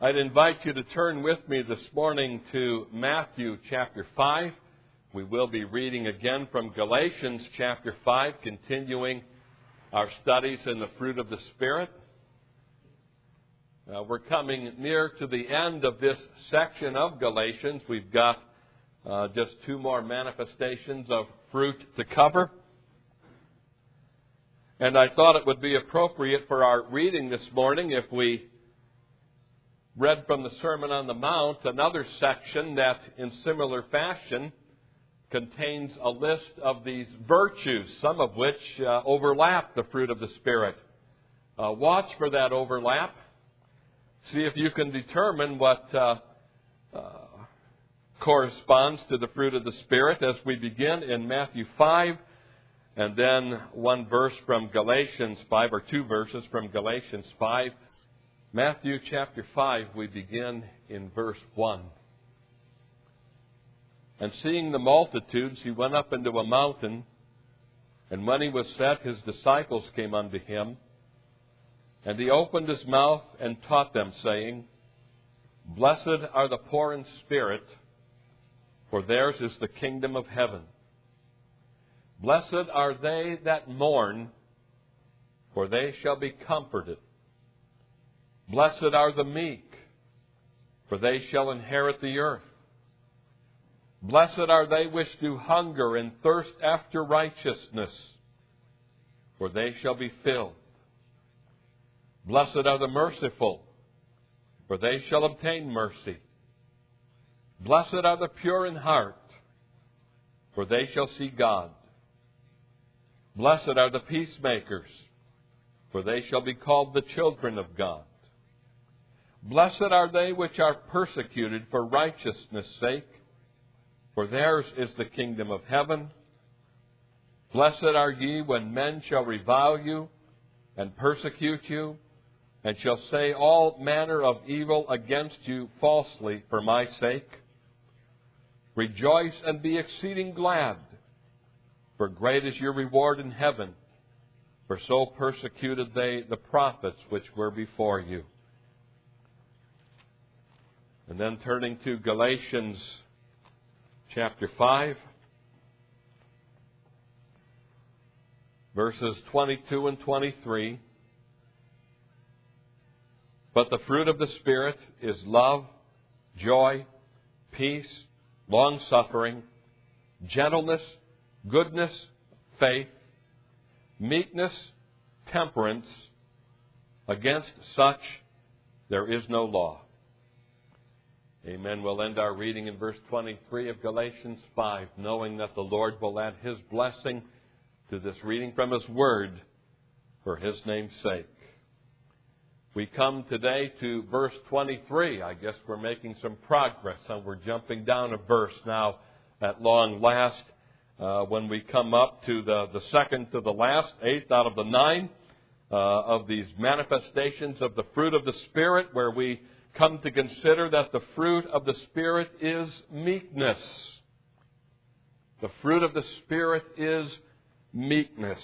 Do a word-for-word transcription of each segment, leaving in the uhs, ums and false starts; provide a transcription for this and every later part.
I'd invite you to turn with me this morning to Matthew chapter five. We will be reading again from Galatians chapter five, continuing our studies in the fruit of the Spirit. Uh, we're coming near to the end of this section of Galatians. We've got uh, just two more manifestations of fruit to cover. And I thought it would be appropriate for our reading this morning if we read from the Sermon on the Mount another section that, in similar fashion, contains a list of these virtues, some of which uh, overlap the fruit of the Spirit. Uh, watch for that overlap. See if you can determine what uh, uh, corresponds to the fruit of the Spirit as we begin in Matthew five, and then one verse from Galatians five, or two verses from Galatians five. Matthew chapter five, we begin in verse one. And seeing the multitudes, he went up into a mountain, and when he was set, his disciples came unto him. And he opened his mouth and taught them, saying, Blessed are the poor in spirit, for theirs is the kingdom of heaven. Blessed are they that mourn, for they shall be comforted. Blessed are the meek, for they shall inherit the earth. Blessed are they which do hunger and thirst after righteousness, for they shall be filled. Blessed are the merciful, for they shall obtain mercy. Blessed are the pure in heart, for they shall see God. Blessed are the peacemakers, for they shall be called the children of God. Blessed are they which are persecuted for righteousness' sake, for theirs is the kingdom of heaven. Blessed are ye when men shall revile you, and persecute you, and shall say all manner of evil against you falsely for my sake. Rejoice and be exceeding glad, for great is your reward in heaven, for so persecuted they the prophets which were before you. And then turning to Galatians chapter five, verses twenty-two and twenty-three. But the fruit of the Spirit is love, joy, peace, long-suffering, gentleness, goodness, faith, meekness, temperance. Against such there is no law. Amen. We'll end our reading in verse twenty-three of Galatians five, knowing that the Lord will add His blessing to this reading from His Word for His name's sake. We come today to verse twenty-three. I guess we're making some progress, and we're jumping down a verse now at long last. Uh, when we come up to the, the second to the last, eighth out of the nine uh, of these manifestations of the fruit of the Spirit, where we come to consider that the fruit of the Spirit is meekness. The fruit of the Spirit is meekness.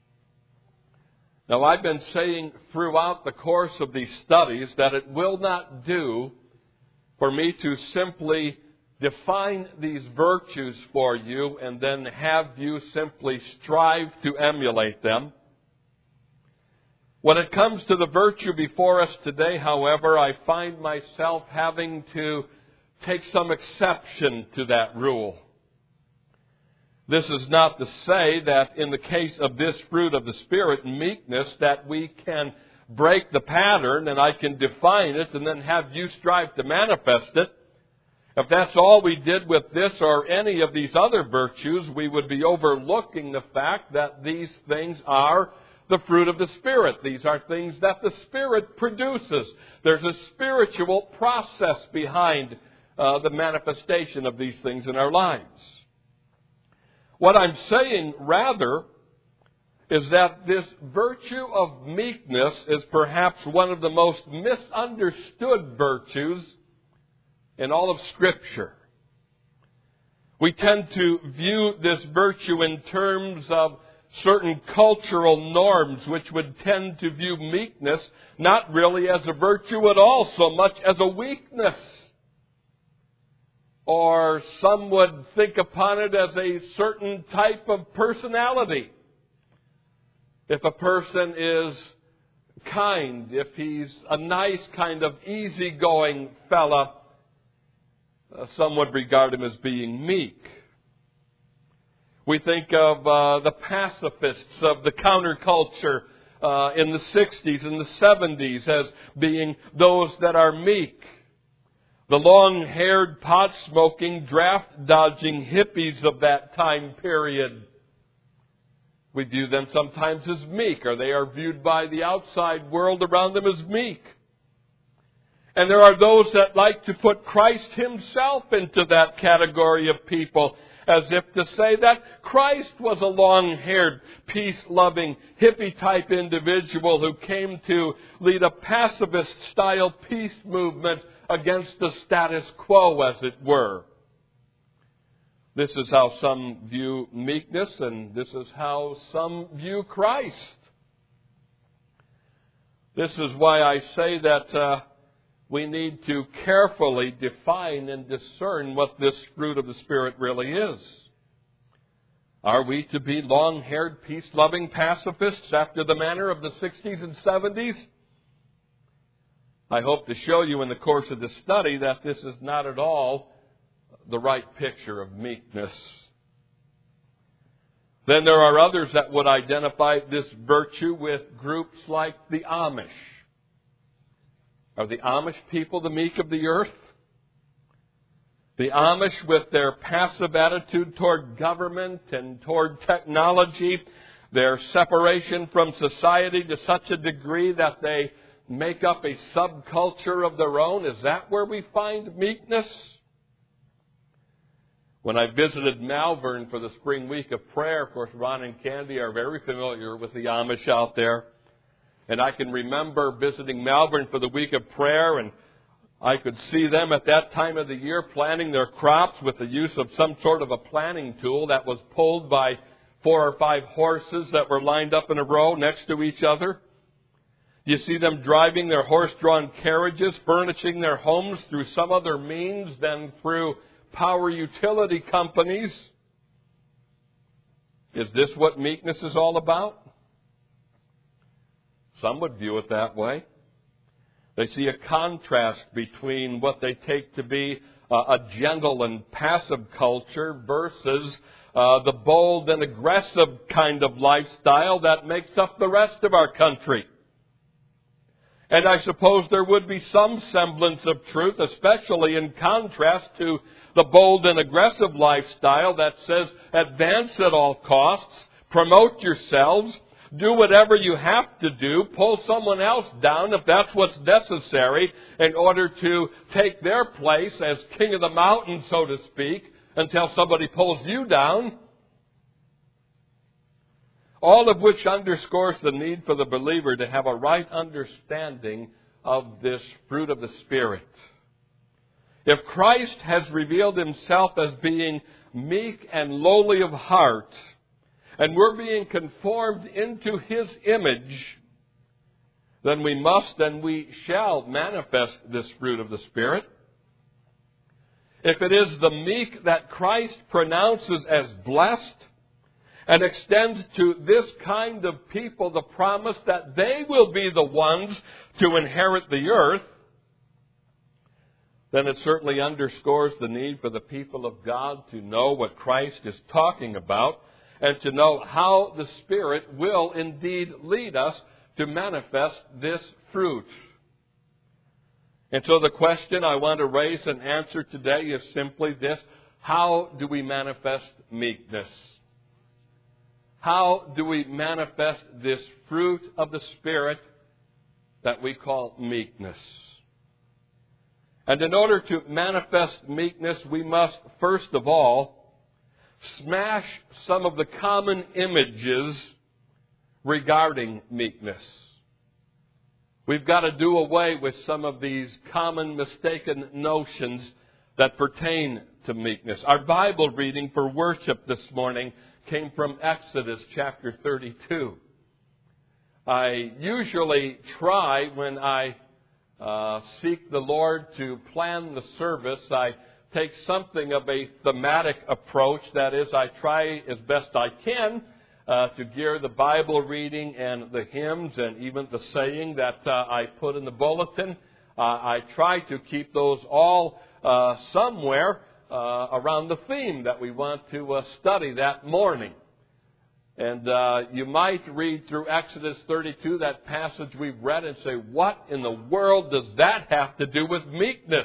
Now, I've been saying throughout the course of these studies that it will not do for me to simply define these virtues for you and then have you simply strive to emulate them. When it comes to the virtue before us today, however, I find myself having to take some exception to that rule. This is not to say that in the case of this fruit of the Spirit, meekness, that we can break the pattern and I can define it and then have you strive to manifest it. If that's all we did with this or any of these other virtues, we would be overlooking the fact that these things are the fruit of the Spirit. These are things that the Spirit produces. There's a spiritual process behind uh, the manifestation of these things in our lives. What I'm saying, rather, is that this virtue of meekness is perhaps one of the most misunderstood virtues in all of Scripture. We tend to view this virtue in terms of certain cultural norms which would tend to view meekness not really as a virtue at all, so much as a weakness. Or some would think upon it as a certain type of personality. If a person is kind, if he's a nice kind of easygoing fella, uh, some would regard him as being meek. We think of uh, the pacifists of the counterculture uh, in the sixties and the seventies as being those that are meek. The long-haired, pot-smoking, draft-dodging hippies of that time period. We view them sometimes as meek, or they are viewed by the outside world around them as meek. And there are those that like to put Christ Himself into that category of people, as if to say that Christ was a long-haired, peace-loving, hippie-type individual who came to lead a pacifist-style peace movement against the status quo, as it were. This is how some view meekness, and this is how some view Christ. This is why I say that uh, we need to carefully define and discern what this fruit of the Spirit really is. Are we to be long-haired, peace-loving pacifists after the manner of the sixties and seventies? I hope to show you in the course of this study that this is not at all the right picture of meekness. Then there are others that would identify this virtue with groups like the Amish. Are the Amish people the meek of the earth? The Amish, with their passive attitude toward government and toward technology, their separation from society to such a degree that they make up a subculture of their own, is that where we find meekness? When I visited Malvern for the spring week of prayer, of course, Ron and Candy are very familiar with the Amish out there. And I can remember visiting Malvern for the week of prayer, and I could see them at that time of the year planting their crops with the use of some sort of a planting tool that was pulled by four or five horses that were lined up in a row next to each other. You see them driving their horse-drawn carriages, furnishing their homes through some other means than through power utility companies. Is this what meekness is all about? Some would view it that way. They see a contrast between what they take to be uh, a gentle and passive culture versus uh, the bold and aggressive kind of lifestyle that makes up the rest of our country. And I suppose there would be some semblance of truth, especially in contrast to the bold and aggressive lifestyle that says advance at all costs, promote yourselves, do whatever you have to do, pull someone else down if that's what's necessary in order to take their place as king of the mountain, so to speak, until somebody pulls you down. All of which underscores the need for the believer to have a right understanding of this fruit of the Spirit. If Christ has revealed Himself as being meek and lowly of heart, and we're being conformed into His image, then we must and we shall manifest this fruit of the Spirit. If it is the meek that Christ pronounces as blessed, and extends to this kind of people the promise that they will be the ones to inherit the earth, then it certainly underscores the need for the people of God to know what Christ is talking about and to know how the Spirit will indeed lead us to manifest this fruit. And so the question I want to raise and answer today is simply this: how do we manifest meekness? How do we manifest this fruit of the Spirit that we call meekness? And in order to manifest meekness, we must, first of all, smash some of the common images regarding meekness. We've got to do away with some of these common mistaken notions that pertain to meekness. Our Bible reading for worship this morning came from Exodus chapter thirty-two. I usually try, when I uh, seek the Lord to plan the service, I take something of a thematic approach. That is, I try as best I can uh, to gear the Bible reading and the hymns and even the saying that uh, I put in the bulletin. Uh, I try to keep those all uh, somewhere uh, around the theme that we want to uh, study that morning. And uh, you might read through Exodus thirty-two, that passage we've read, and say, what in the world does that have to do with meekness?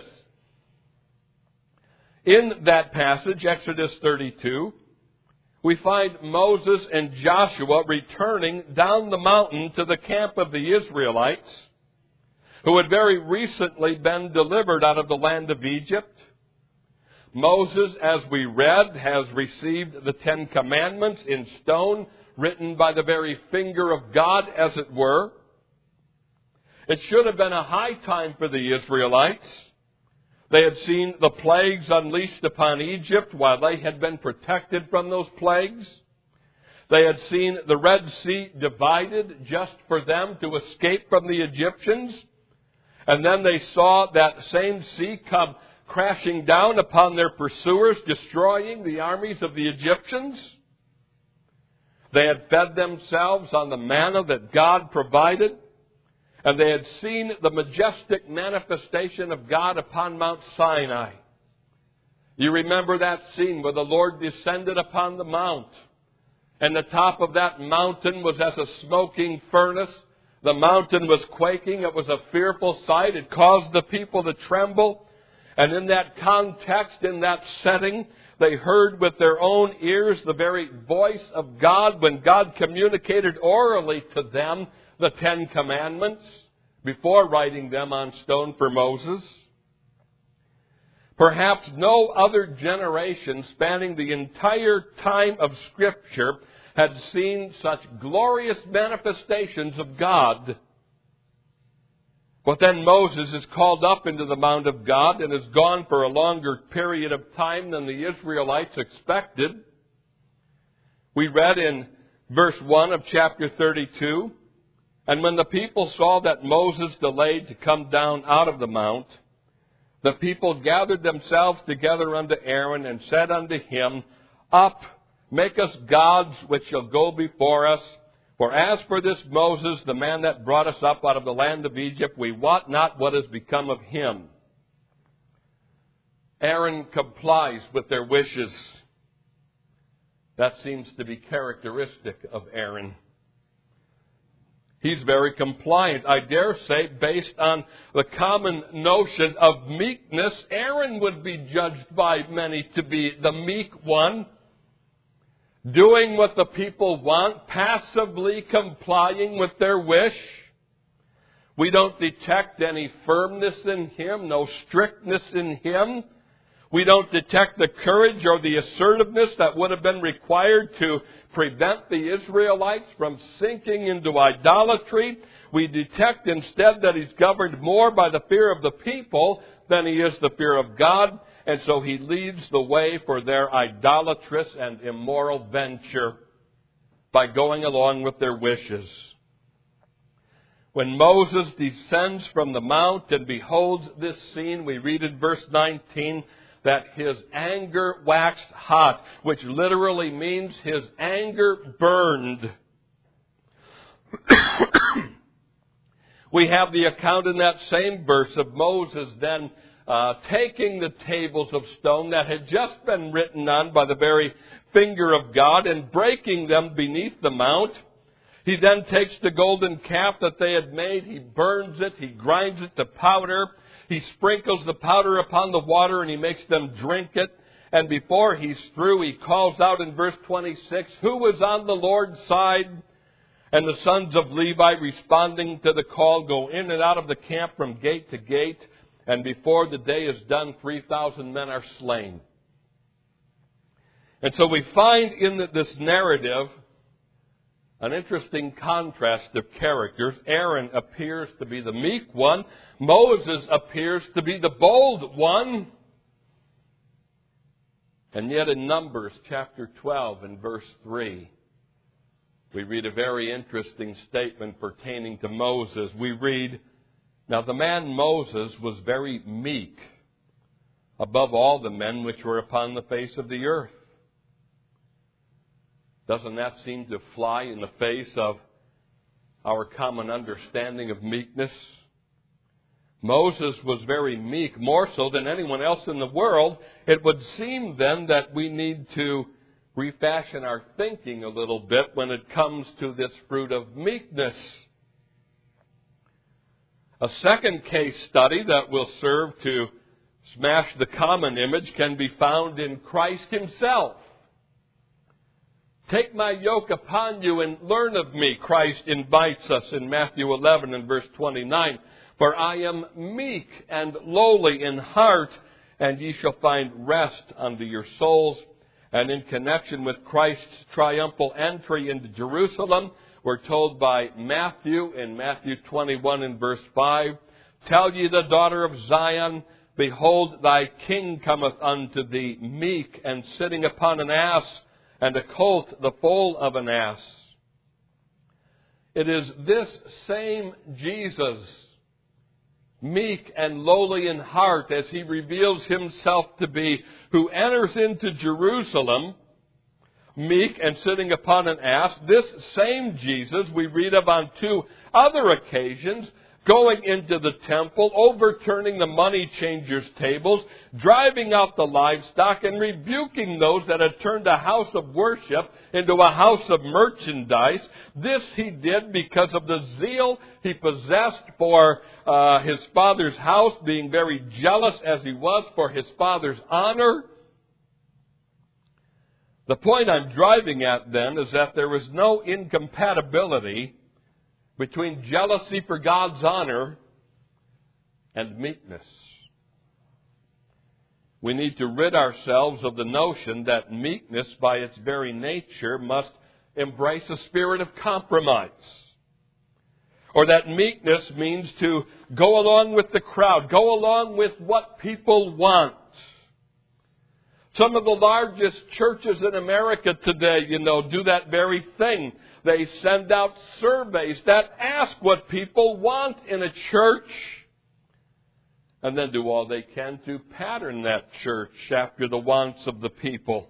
In that passage, Exodus thirty-two, we find Moses and Joshua returning down the mountain to the camp of the Israelites, who had very recently been delivered out of the land of Egypt. Moses, as we read, has received the Ten Commandments in stone, written by the very finger of God, as it were. It should have been a high time for the Israelites. They had seen the plagues unleashed upon Egypt while they had been protected from those plagues. They had seen the Red Sea divided just for them to escape from the Egyptians. And then they saw that same sea come crashing down upon their pursuers, destroying the armies of the Egyptians. They had fed themselves on the manna that God provided, and they had seen the majestic manifestation of God upon Mount Sinai. You remember that scene where the Lord descended upon the mount, and the top of that mountain was as a smoking furnace. The mountain was quaking. It was a fearful sight. It caused the people to tremble. And in that context, in that setting, they heard with their own ears the very voice of God when God communicated orally to them the Ten Commandments before writing them on stone for Moses. Perhaps no other generation spanning the entire time of Scripture had seen such glorious manifestations of God. But then Moses is called up into the Mount of God and is gone for a longer period of time than the Israelites expected. We read in verse one of chapter thirty-two, and when the people saw that Moses delayed to come down out of the mount, the people gathered themselves together unto Aaron and said unto him, Up, make us gods which shall go before us. For as for this Moses, the man that brought us up out of the land of Egypt, we wot not what has become of him. Aaron complies with their wishes. That seems to be characteristic of Aaron. He's very compliant. I dare say, based on the common notion of meekness, Aaron would be judged by many to be the meek one. Doing what the people want, passively complying with their wish. We don't detect any firmness in him, no strictness in him. We don't detect the courage or the assertiveness that would have been required to prevent the Israelites from sinking into idolatry. We detect instead that he's governed more by the fear of the people than he is the fear of God. And so he leads the way for their idolatrous and immoral venture by going along with their wishes. When Moses descends from the mount and beholds this scene, we read in verse nineteen that his anger waxed hot, which literally means his anger burned. We have the account in that same verse of Moses then Uh, taking the tables of stone that had just been written on by the very finger of God and breaking them beneath the mount. He then takes the golden calf that they had made, he burns it, he grinds it to powder, he sprinkles the powder upon the water and he makes them drink it. And before he's through, he calls out in verse twenty-six, Who was on the Lord's side? And the sons of Levi, responding to the call, go in and out of the camp from gate to gate. And before the day is done, three thousand men are slain. And so we find in this narrative an interesting contrast of characters. Aaron appears to be the meek one. Moses appears to be the bold one. And yet in Numbers chapter twelve and verse three, we read a very interesting statement pertaining to Moses. We read, "Now the man Moses was very meek above all the men which were upon the face of the earth." Doesn't that seem to fly in the face of our common understanding of meekness? Moses was very meek, more so than anyone else in the world. It would seem then that we need to refashion our thinking a little bit when it comes to this fruit of meekness. A second case study that will serve to smash the common image can be found in Christ himself. "Take my yoke upon you and learn of me," Christ invites us in Matthew eleven and verse twenty-nine. "For I am meek and lowly in heart, and ye shall find rest unto your souls." And in connection with Christ's triumphal entry into Jerusalem, we're told by Matthew in Matthew twenty-one and verse five, "Tell ye the daughter of Zion, behold, thy king cometh unto thee, meek, and sitting upon an ass, and a colt, the foal of an ass." It is this same Jesus, meek and lowly in heart, as he reveals himself to be, who enters into Jerusalem, meek and sitting upon an ass. This same Jesus we read of on two other occasions, going into the temple, overturning the money changers' tables, driving out the livestock, and rebuking those that had turned a house of worship into a house of merchandise. This he did because of the zeal he possessed for uh, his Father's house, being very jealous as he was for his Father's honor. The point I'm driving at then is that there is no incompatibility between jealousy for God's honor and meekness. We need to rid ourselves of the notion that meekness, by its very nature, must embrace a spirit of compromise, or that meekness means to go along with the crowd, go along with what people want. Some of the largest churches in America today, you know, do that very thing. They send out surveys that ask what people want in a church, and then do all they can to pattern that church after the wants of the people.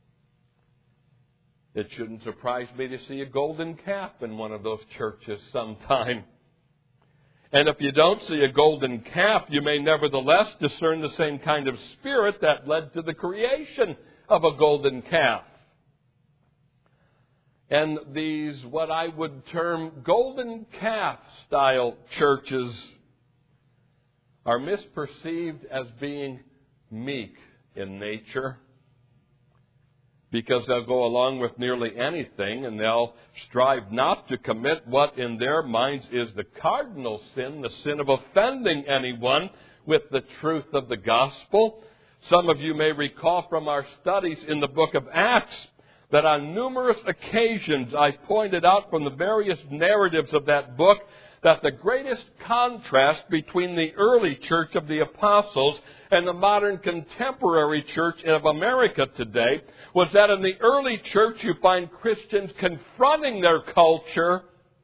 It shouldn't surprise me to see a golden calf in one of those churches sometime. And if you don't see a golden calf, you may nevertheless discern the same kind of spirit that led to the creation of a golden calf. And these, what I would term golden calf style churches, are misperceived as being meek in nature, because they'll go along with nearly anything, and they'll strive not to commit what in their minds is the cardinal sin, the sin of offending anyone with the truth of the gospel. Some of you may recall from our studies in the book of Acts that on numerous occasions I pointed out from the various narratives of that book that the greatest contrast between the early church of the apostles and the modern contemporary church of America today was that in the early church you find Christians confronting their culture.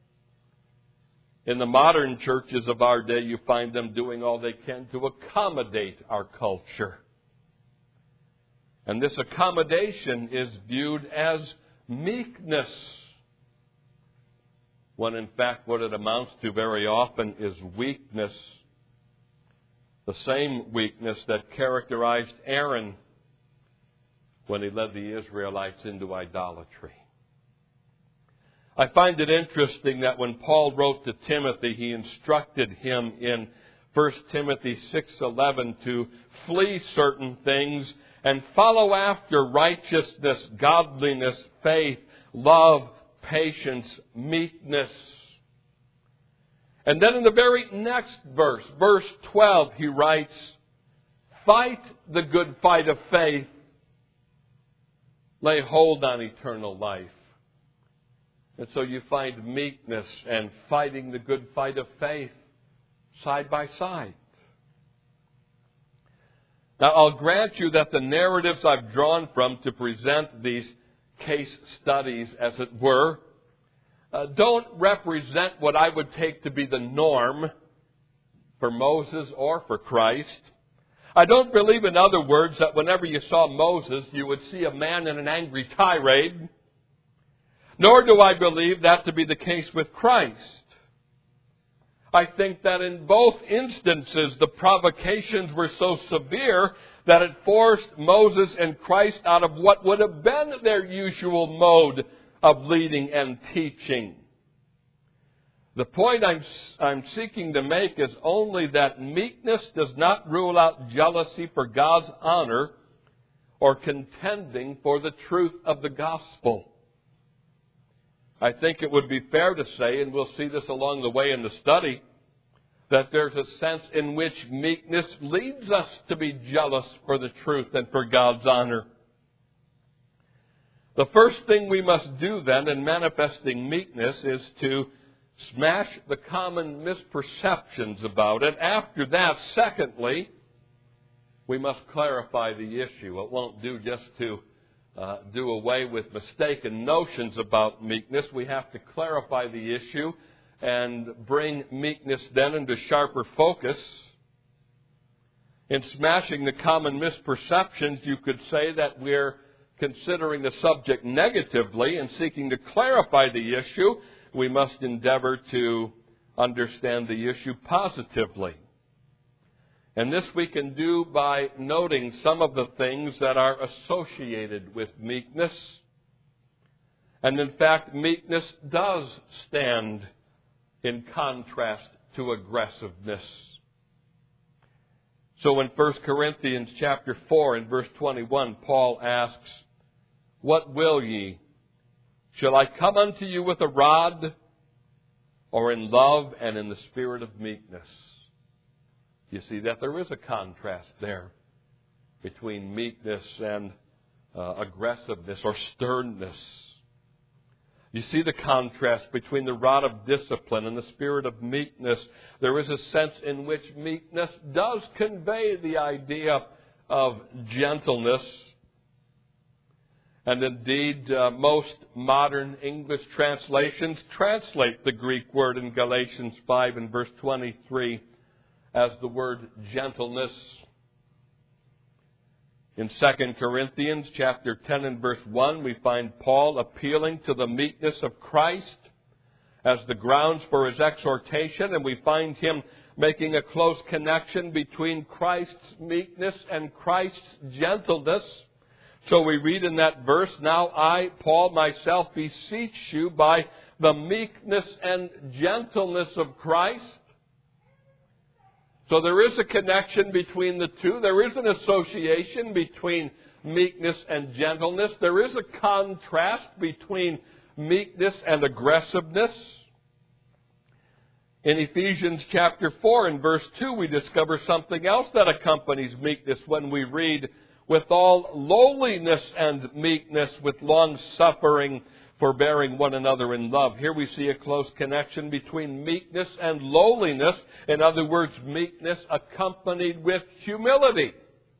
In the modern churches of our day, you find them doing all they can to accommodate our culture. And this accommodation is viewed as meekness, when in fact what it amounts to very often is weakness. The same weakness that characterized Aaron when he led the Israelites into idolatry. I find it interesting that when Paul wrote to Timothy, he instructed him in First Timothy six eleven to flee certain things and follow after righteousness, godliness, faith, love, patience, meekness. And then in the very next verse, verse twelve, he writes, "Fight the good fight of faith. Lay hold on eternal life." And so you find meekness and fighting the good fight of faith side by side. Now, I'll grant you that the narratives I've drawn from to present these case studies, as it were, uh, don't represent what I would take to be the norm for Moses or for Christ. I don't believe, in other words, that whenever you saw Moses, you would see a man in an angry tirade. Nor do I believe that to be the case with Christ. I think that in both instances, the provocations were so severe that it forced Moses and Christ out of what would have been their usual mode of leading and teaching. The point I'm, I'm seeking to make is only that meekness does not rule out jealousy for God's honor or contending for the truth of the gospel. I think it would be fair to say, and we'll see this along the way in the study, that there's a sense in which meekness leads us to be jealous for the truth and for God's honor. The first thing we must do then in manifesting meekness is to smash the common misperceptions about it. After that, secondly, we must clarify the issue. It won't do just to uh, do away with mistaken notions about meekness. We have to clarify the issue and bring meekness then into sharper focus. In smashing the common misperceptions, you could say that we're considering the subject negatively and seeking to clarify the issue. We must endeavor to understand the issue positively. And this we can do by noting some of the things that are associated with meekness. And in fact, meekness does stand in contrast to aggressiveness. So in First Corinthians chapter four and verse twenty-one, Paul asks, "What will ye? Shall I come unto you with a rod, or in love and in the spirit of meekness?" You see that there is a contrast there between meekness and uh, aggressiveness or sternness. You see the contrast between the rod of discipline and the spirit of meekness. There is a sense in which meekness does convey the idea of gentleness. And indeed, uh, most modern English translations translate the Greek word in Galatians five and verse twenty-three as the word gentleness. In Second Corinthians chapter ten and verse one, we find Paul appealing to the meekness of Christ as the grounds for his exhortation, and we find him making a close connection between Christ's meekness and Christ's gentleness. So we read in that verse, "Now I, Paul, myself beseech you by the meekness and gentleness of Christ." So there is a connection between the two. There is an association between meekness and gentleness. There is a contrast between meekness and aggressiveness. In Ephesians chapter four and verse two, we discover something else that accompanies meekness when we read, "With all lowliness and meekness, with long suffering, forbearing one another in love." Here we see a close connection between meekness and lowliness. In other words, meekness accompanied with humility.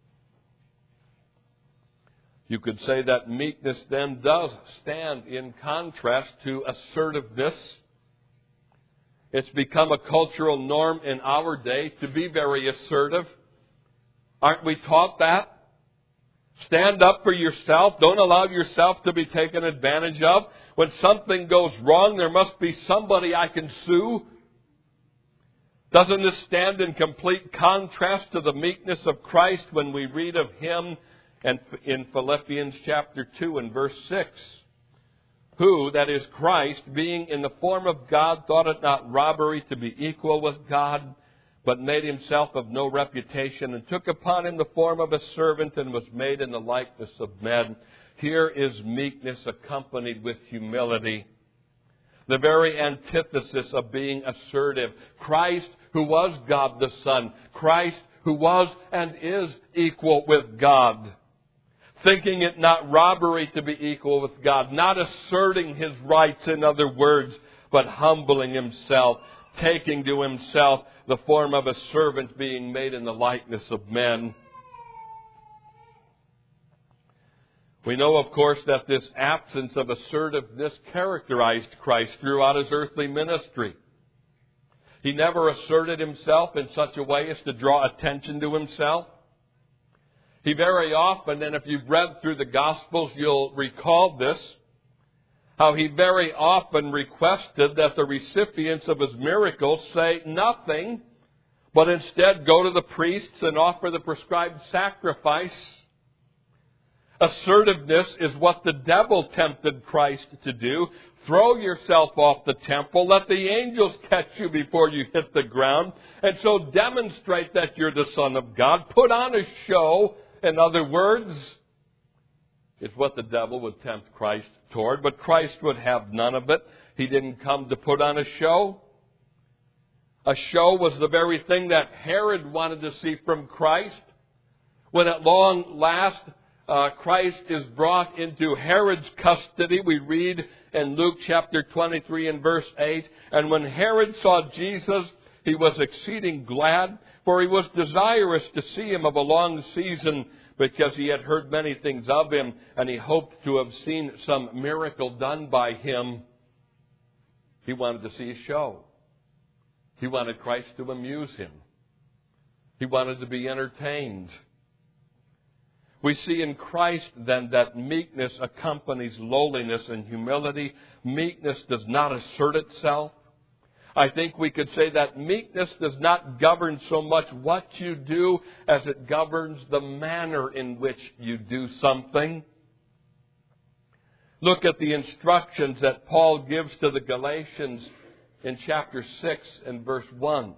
You could say that meekness then does stand in contrast to assertiveness. It's become a cultural norm in our day to be very assertive. Aren't we taught that? Stand up for yourself. Don't allow yourself to be taken advantage of. When something goes wrong, there must be somebody I can sue. Doesn't this stand in complete contrast to the meekness of Christ when we read of Him and in Philippians chapter two and verse six? "Who, that is Christ, being in the form of God, thought it not robbery to be equal with God, but made himself of no reputation, and took upon him the form of a servant, and was made in the likeness of men." Here is meekness accompanied with humility. The very antithesis of being assertive. Christ, who was God the Son. Christ, who was and is equal with God. Thinking it not robbery to be equal with God. Not asserting his rights, in other words, but humbling himself. Taking to himself the form of a servant, being made in the likeness of men. We know, of course, that this absence of assertiveness characterized Christ throughout his earthly ministry. He never asserted himself in such a way as to draw attention to himself. He very often, and if you've read through the Gospels, you'll recall this, how he very often requested that the recipients of his miracles say nothing, but instead go to the priests and offer the prescribed sacrifice. Assertiveness is what the devil tempted Christ to do. Throw yourself off the temple. Let the angels catch you before you hit the ground. And so demonstrate that you're the Son of God. Put on a show, in other words, is what the devil would tempt Christ toward. But Christ would have none of it. He didn't come to put on a show. A show was the very thing that Herod wanted to see from Christ. When at long last uh, Christ is brought into Herod's custody, we read in Luke chapter twenty-three and verse eight, and when Herod saw Jesus, he was exceeding glad, for he was desirous to see him of a long season, because he had heard many things of him, and he hoped to have seen some miracle done by him. He wanted to see a show. He wanted Christ to amuse him. He wanted to be entertained. We see in Christ, then, that meekness accompanies lowliness and humility. Meekness does not assert itself. I think we could say that meekness does not govern so much what you do as it governs the manner in which you do something. Look at the instructions that Paul gives to the Galatians in chapter six and verse one.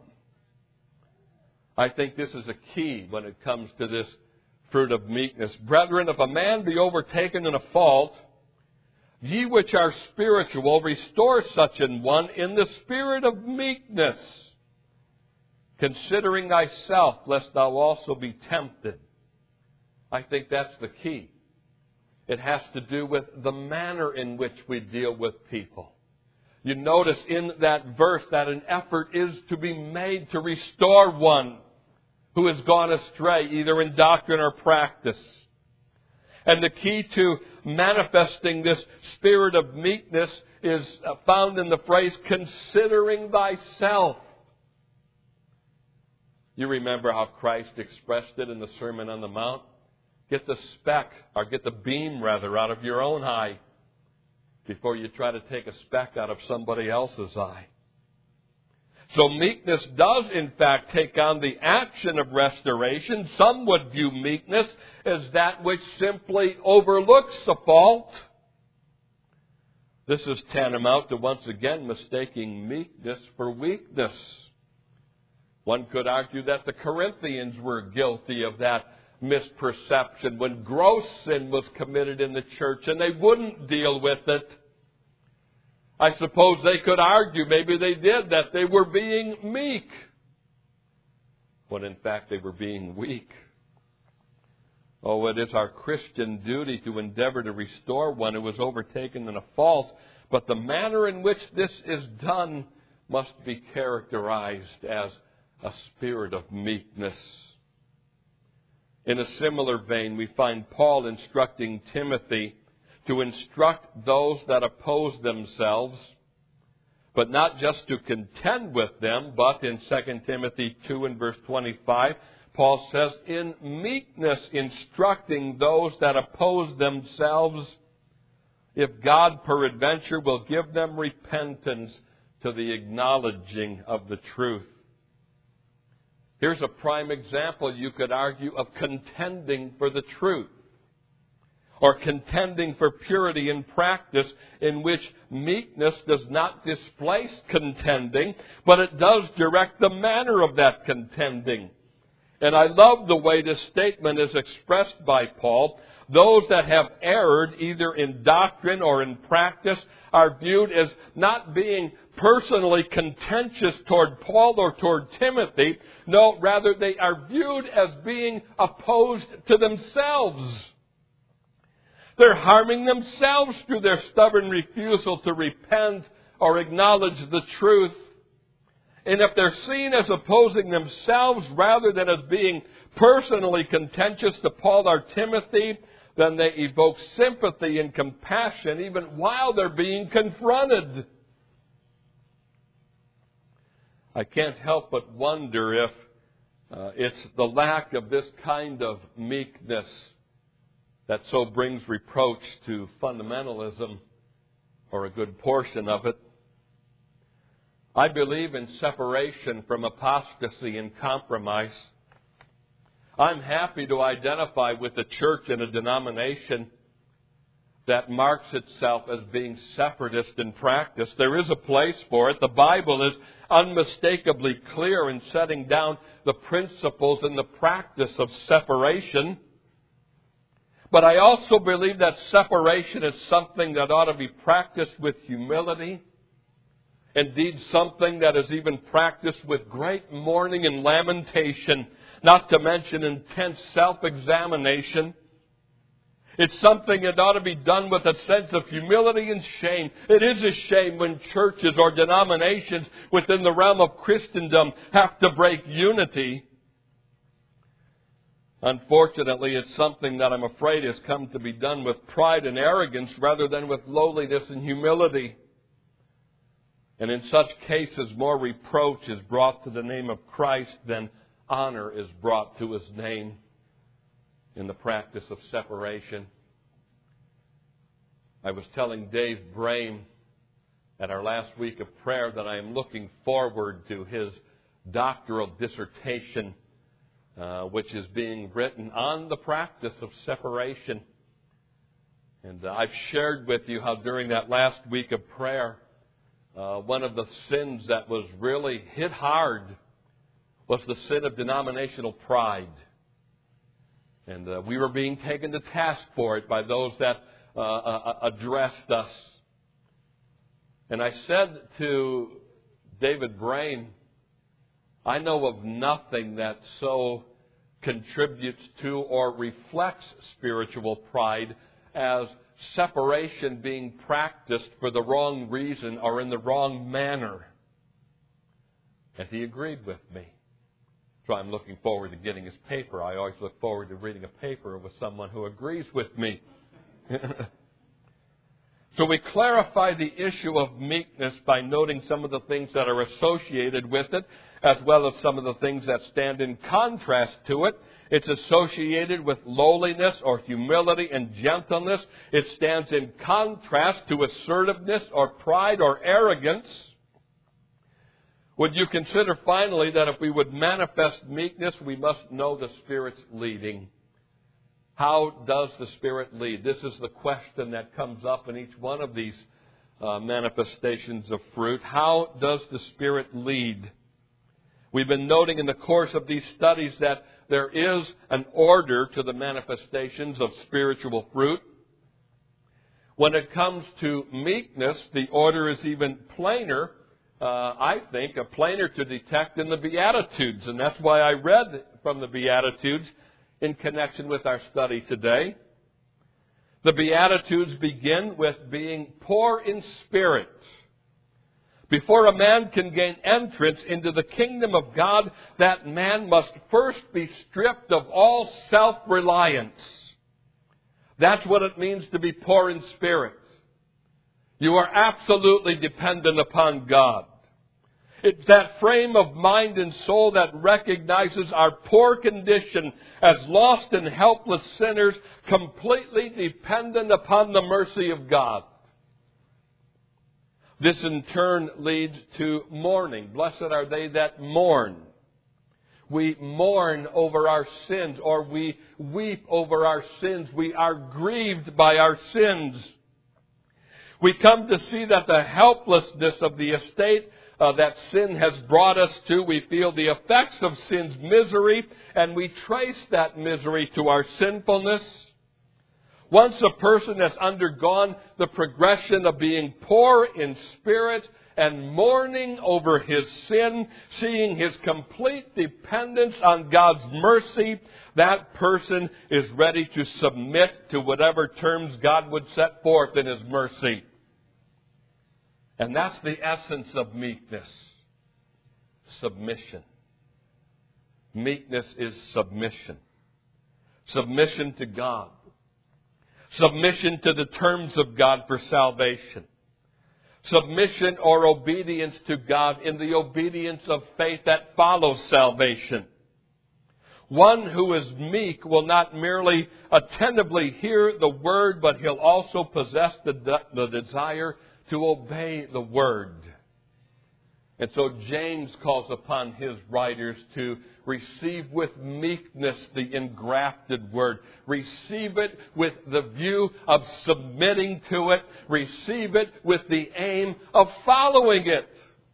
I think this is a key when it comes to this fruit of meekness. Brethren, if a man be overtaken in a fault, ye which are spiritual, restore such an one in the spirit of meekness, considering thyself, lest thou also be tempted. I think that's the key. It has to do with the manner in which we deal with people. You notice in that verse that an effort is to be made to restore one who has gone astray, either in doctrine or practice. And the key to manifesting this spirit of meekness is found in the phrase, considering thyself. You remember how Christ expressed it in the Sermon on the Mount? Get the speck, or get the beam, rather, out of your own eye before you try to take a speck out of somebody else's eye. So meekness does, in fact, take on the action of restoration. Some would view meekness as that which simply overlooks a fault. This is tantamount to once again mistaking meekness for weakness. One could argue that the Corinthians were guilty of that misperception when gross sin was committed in the church and they wouldn't deal with it. I suppose they could argue, maybe they did, that they were being meek, when in fact they were being weak. Oh, it is our Christian duty to endeavor to restore one who was overtaken in a fault, but the manner in which this is done must be characterized as a spirit of meekness. In a similar vein, we find Paul instructing Timothy to instruct those that oppose themselves, but not just to contend with them, but in Second Timothy two and verse twenty-five, Paul says, in meekness instructing those that oppose themselves, if God peradventure will give them repentance to the acknowledging of the truth. Here's a prime example, you could argue, of contending for the truth, or contending for purity in practice, in which meekness does not displace contending, but it does direct the manner of that contending. And I love the way this statement is expressed by Paul. Those that have erred, either in doctrine or in practice, are viewed as not being personally contentious toward Paul or toward Timothy. No, rather they are viewed as being opposed to themselves. They're harming themselves through their stubborn refusal to repent or acknowledge the truth. And if they're seen as opposing themselves rather than as being personally contentious to Paul or Timothy, then they evoke sympathy and compassion even while they're being confronted. I can't help but wonder if uh, it's the lack of this kind of meekness that so brings reproach to fundamentalism, or a good portion of it. I believe in separation from apostasy and compromise. I'm happy to identify with a church and a denomination that marks itself as being separatist in practice. There is a place for it. The Bible is unmistakably clear in setting down the principles and the practice of separation. But I also believe that separation is something that ought to be practiced with humility. Indeed, something that is even practiced with great mourning and lamentation, not to mention intense self-examination. It's something that ought to be done with a sense of humility and shame. It is a shame when churches or denominations within the realm of Christendom have to break unity. Unfortunately, it's something that I'm afraid has come to be done with pride and arrogance rather than with lowliness and humility. And in such cases, more reproach is brought to the name of Christ than honor is brought to His name in the practice of separation. I was telling Dave Brame at our last week of prayer that I am looking forward to his doctoral dissertation, uh, which is being written on the practice of separation. And uh, I've shared with you how during that last week of prayer, uh, one of the sins that was really hit hard was the sin of denominational pride. And uh, we were being taken to task for it by those that uh, uh, addressed us. And I said to David Brame, I know of nothing that so contributes to or reflects spiritual pride as separation being practiced for the wrong reason or in the wrong manner. And he agreed with me. So I'm looking forward to getting his paper. I always look forward to reading a paper with someone who agrees with me. So we clarify the issue of meekness by noting some of the things that are associated with it, as well as some of the things that stand in contrast to it. It's associated with lowliness or humility and gentleness. It stands in contrast to assertiveness or pride or arrogance. Would you consider finally that if we would manifest meekness, we must know the Spirit's leading? How does the Spirit lead? This is the question that comes up in each one of these uh, manifestations of fruit. How does the Spirit lead? We've been noting in the course of these studies that there is an order to the manifestations of spiritual fruit. When it comes to meekness, the order is even plainer. Uh, I think, a plainer to detect in the Beatitudes. And that's why I read from the Beatitudes in connection with our study today. The Beatitudes begin with being poor in spirit. Before a man can gain entrance into the kingdom of God, that man must first be stripped of all self-reliance. That's what it means to be poor in spirit. You are absolutely dependent upon God. It's that frame of mind and soul that recognizes our poor condition as lost and helpless sinners, completely dependent upon the mercy of God. This in turn leads to mourning. Blessed are they that mourn. We mourn over our sins, or we weep over our sins. We are grieved by our sins. We come to see that the helplessness of the estate uh, that sin has brought us to, we feel the effects of sin's misery, and we trace that misery to our sinfulness. Once a person has undergone the progression of being poor in spirit and mourning over his sin, seeing his complete dependence on God's mercy, that person is ready to submit to whatever terms God would set forth in His mercy. And that's the essence of meekness. Submission. Meekness is submission. Submission to God. Submission to the terms of God for salvation. Submission or obedience to God in the obedience of faith that follows salvation. One who is meek will not merely attentively hear the word, but he'll also possess the, de- the desire to obey the word. And so James calls upon his writers to receive with meekness the engrafted word. Receive it with the view of submitting to it. Receive it with the aim of following it.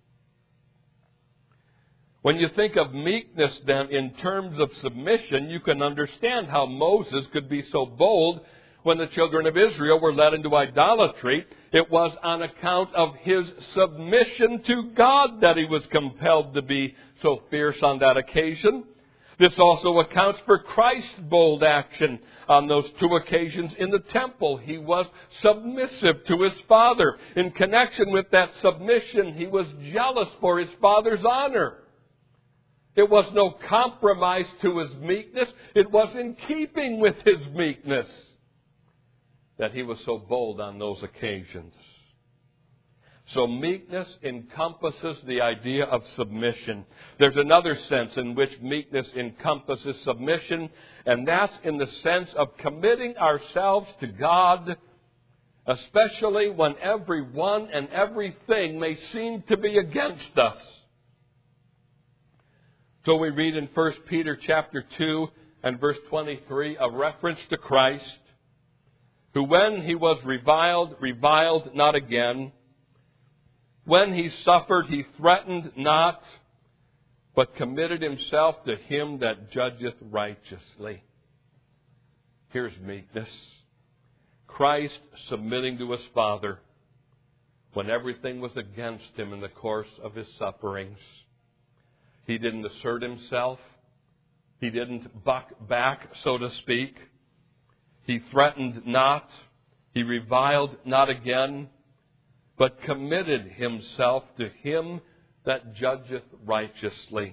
When you think of meekness then in terms of submission, you can understand how Moses could be so bold when the children of Israel were led into idolatry. It was on account of his submission to God that he was compelled to be so fierce on that occasion. This also accounts for Christ's bold action on those two occasions in the temple. He was submissive to his Father. In connection with that submission, he was jealous for his Father's honor. It was no compromise to his meekness. It was in keeping with his meekness that he was so bold on those occasions. So meekness encompasses the idea of submission. There's another sense in which meekness encompasses submission, and that's in the sense of committing ourselves to God, especially when everyone and everything may seem to be against us. So we read in First Peter chapter two and verse twenty-three a reference to Christ, who when he was reviled, reviled not again. When he suffered, he threatened not, but committed himself to him that judgeth righteously. Here's meekness. Christ submitting to his Father when everything was against him in the course of his sufferings. He didn't assert himself. He didn't buck back, so to speak. He threatened not. He reviled not again, but committed himself to him that judgeth righteously.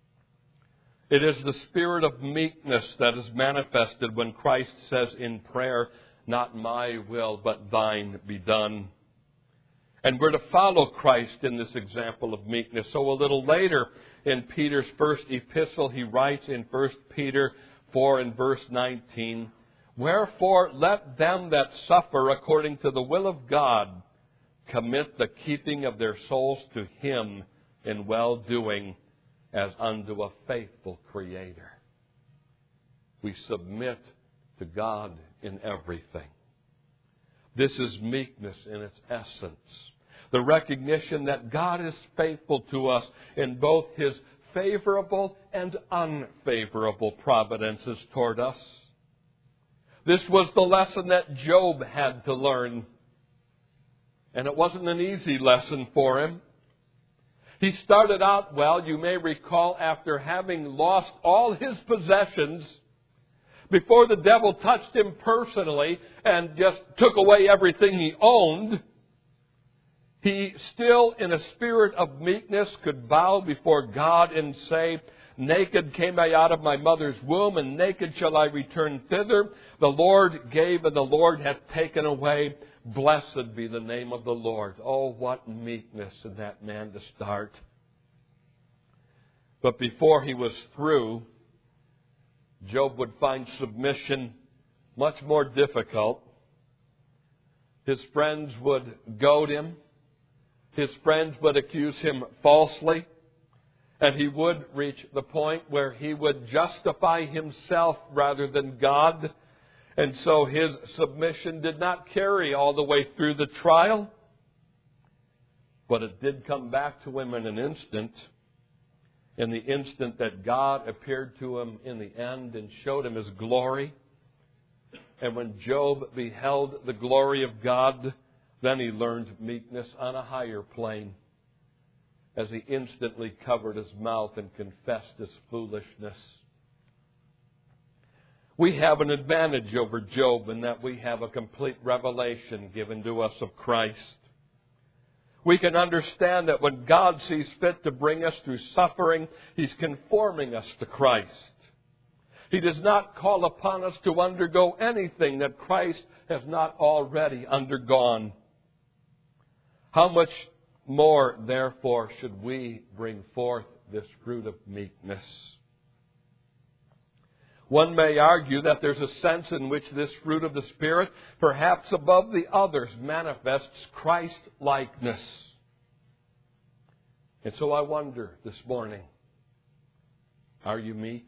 It is the spirit of meekness that is manifested when Christ says in prayer, "Not my will, but thine be done." And we're to follow Christ in this example of meekness. So a little later in Peter's first epistle, he writes in First Peter four and verse nineteen, "Wherefore let them that suffer according to the will of God commit the keeping of their souls to him in well-doing as unto a faithful Creator." We submit to God in everything. This is meekness in its essence. The recognition that God is faithful to us in both his favorable and unfavorable providences toward us. This was the lesson that Job had to learn. And it wasn't an easy lesson for him. He started out well, you may recall, after having lost all his possessions, before the devil touched him personally and just took away everything he owned. He still, in a spirit of meekness, could bow before God and say, "Naked came I out of my mother's womb, and naked shall I return thither. The Lord gave, and the Lord hath taken away. Blessed be the name of the Lord." Oh, what meekness in that man to start. But before he was through, Job would find submission much more difficult. His friends would goad him. His friends would accuse him falsely. And he would reach the point where he would justify himself rather than God. And so his submission did not carry all the way through the trial. But it did come back to him in an instant. In the instant that God appeared to him in the end and showed him his glory. And when Job beheld the glory of God, then he learned meekness on a higher plane, as he instantly covered his mouth and confessed his foolishness. We have an advantage over Job in that we have a complete revelation given to us of Christ. We can understand that when God sees fit to bring us through suffering, he's conforming us to Christ. He does not call upon us to undergo anything that Christ has not already undergone. How much more, therefore, should we bring forth this fruit of meekness? One may argue that there's a sense in which this fruit of the Spirit, perhaps above the others, manifests Christ-likeness. And so I wonder this morning, are you meek?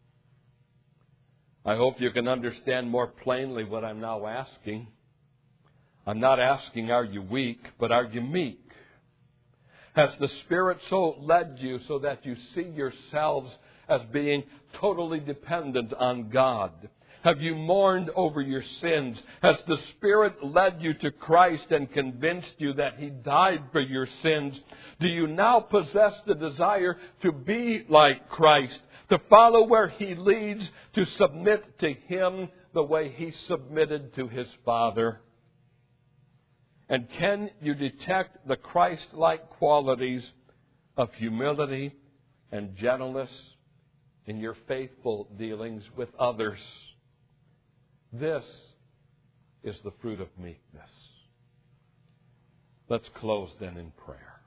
I hope you can understand more plainly what I'm now asking. I'm not asking, are you weak, but are you meek? Has the Spirit so led you so that you see yourselves as being totally dependent on God? Have you mourned over your sins? Has the Spirit led you to Christ and convinced you that He died for your sins? Do you now possess the desire to be like Christ, to follow where He leads, to submit to Him the way He submitted to His Father? And can you detect the Christ-like qualities of humility and gentleness in your faithful dealings with others? This is the fruit of meekness. Let's close then in prayer.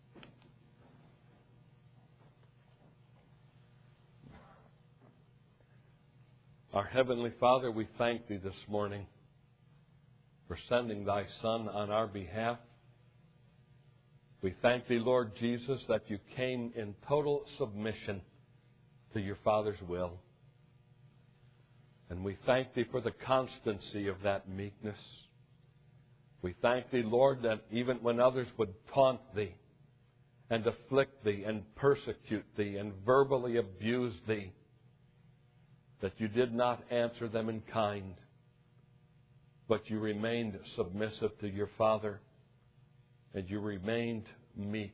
Our Heavenly Father, we thank Thee this morning for sending Thy Son on our behalf. We thank Thee, Lord Jesus, that You came in total submission to Your Father's will. And we thank Thee for the constancy of that meekness. We thank Thee, Lord, that even when others would taunt Thee and afflict Thee and persecute Thee and verbally abuse Thee, that You did not answer them in kind, but You remained submissive to Your Father, and You remained meek.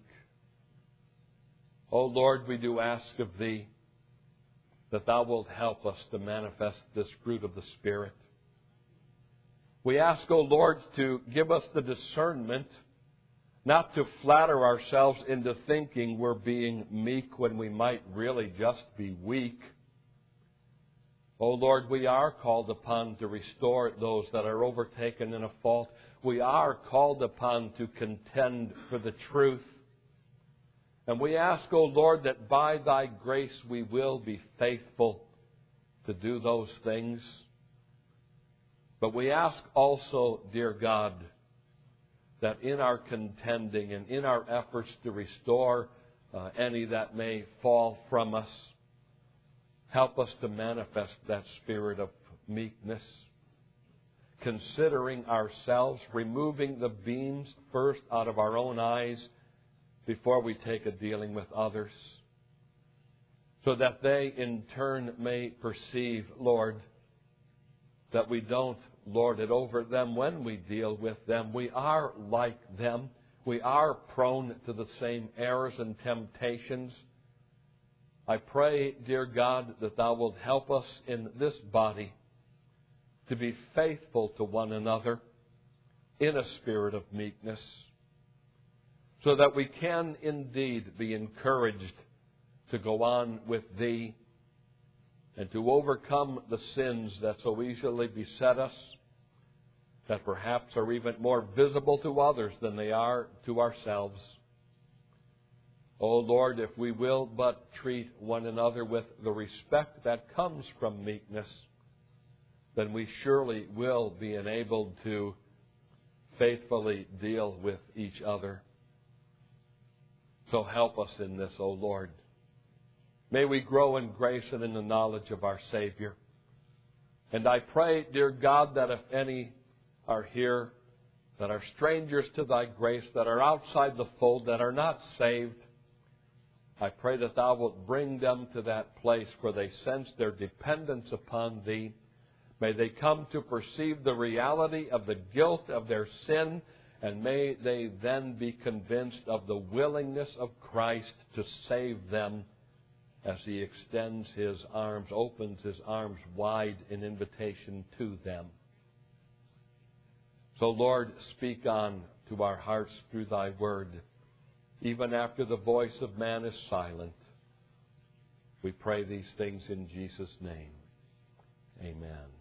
O Lord, we do ask of Thee that Thou wilt help us to manifest this fruit of the Spirit. We ask, O Lord, to give us the discernment not to flatter ourselves into thinking we're being meek when we might really just be weak. O Lord, we are called upon to restore those that are overtaken in a fault. We are called upon to contend for the truth. And we ask, O Lord, that by Thy grace we will be faithful to do those things. But we ask also, dear God, that in our contending and in our efforts to restore uh, any that may fall from us, help us to manifest that spirit of meekness, considering ourselves, removing the beams first out of our own eyes before we take a dealing with others, so that they in turn may perceive, Lord, that we don't lord it over them when we deal with them. We are like them. We are prone to the same errors and temptations. I pray, dear God, that Thou wilt help us in this body to be faithful to one another in a spirit of meekness, so that we can indeed be encouraged to go on with Thee and to overcome the sins that so easily beset us, that perhaps are even more visible to others than they are to ourselves. O Lord, if we will but treat one another with the respect that comes from meekness, then we surely will be enabled to faithfully deal with each other. So help us in this, O Lord. May we grow in grace and in the knowledge of our Savior. And I pray, dear God, that if any are here that are strangers to Thy grace, that are outside the fold, that are not saved, I pray that Thou wilt bring them to that place where they sense their dependence upon Thee. May they come to perceive the reality of the guilt of their sin, and may they then be convinced of the willingness of Christ to save them as He extends His arms, opens His arms wide in invitation to them. So, Lord, speak on to our hearts through Thy Word, even after the voice of man is silent. We pray these things in Jesus' name. Amen.